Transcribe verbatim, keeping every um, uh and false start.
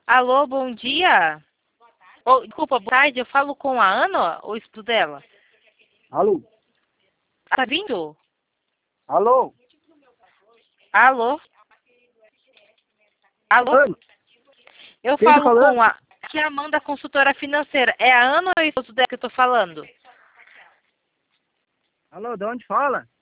Alô, bom dia. Oh, desculpa, boa tarde. Eu falo com a Ana, o esposo dela. Alô? Tá vindo? Alô? Alô? Alô? Ana? Eu Quem tá falo falando? com a... Que é a Amanda, consultora financeira. É a Ana ou é o esposo dela que eu tô falando? Alô, de onde fala?